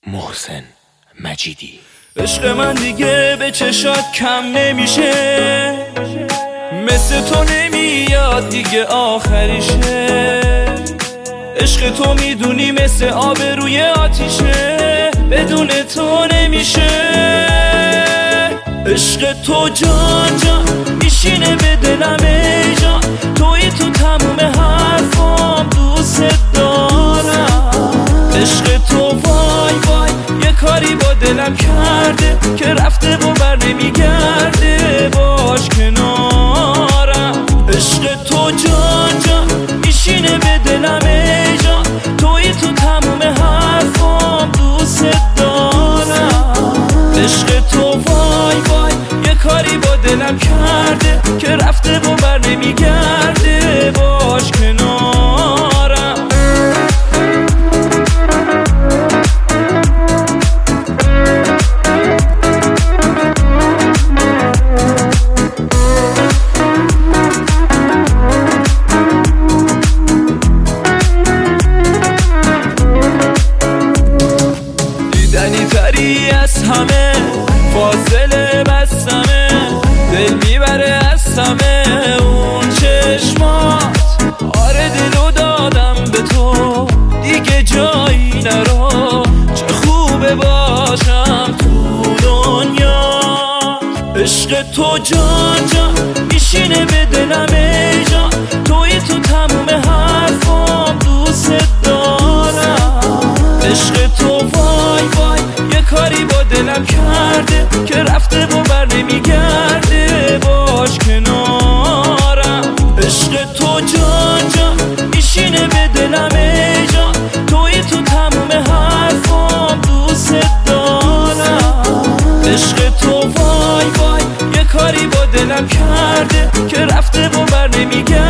محسن مجیدی. عشق من دیگه به چشات کم نمیشه، مثل تو نمیاد دیگه آخریشه. عشق تو میدونی مثل آب روی آتیشه، بدون تو نمیشه. عشق تو جان جان میشینه به دلم ای جان، توی تو تموم حرفام دوست دارم. عشق تو وای وای یه کاری با دلم کرده که رفته و بر نمیگرده، باش کنارم. عشق تو جان جان میشینه به دلم ای جان، توی تو تموم حرفام دوست دارم. عشق تو وای وای یه کاری با دلم کرده که رفته و بر نمیگرده، باش کنارم. دیدنی تری از همه، فاصله بستمه، دل میبره از همه اون چشمات. آره دلو دادم به تو دیگه جایی نرو، چه خوبه باشم تو دنیا. عشق تو جان جان میشینه به دلم ای جان، توی تو تموم حرفام دوست دارم. عشق تو وای وای یه کاری با دلم کرده که رفته و بر نمیگرده، باش کنارم. عشق تو جان جان میشینه به دلم ای جان، توی تو تموم حرفام دوست دارم. عشق تو وای وای یه کاری با دلم کرده که رفته و بر نمیگرده.